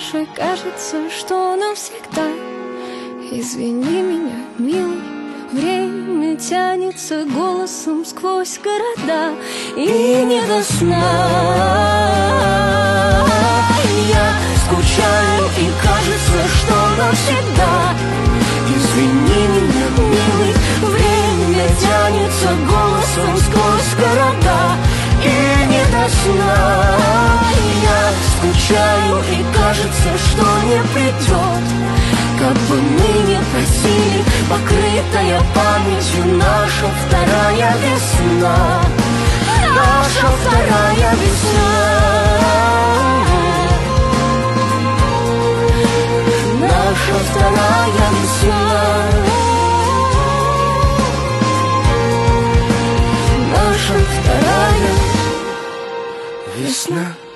больше кажется, что навсегда. Извини меня, милый, время тянется голосом сквозь города, и не до сна. Я скучаю, и кажется, что навсегда. Извини меня, милый, время тянется голосом сквозь города, и не до сна. Я скучаю, и кажется, что не придет. Как бы мы ни просили, покрытая памятью наша вторая весна. Наша вторая весна. Наша вторая весна. Наша вторая весна.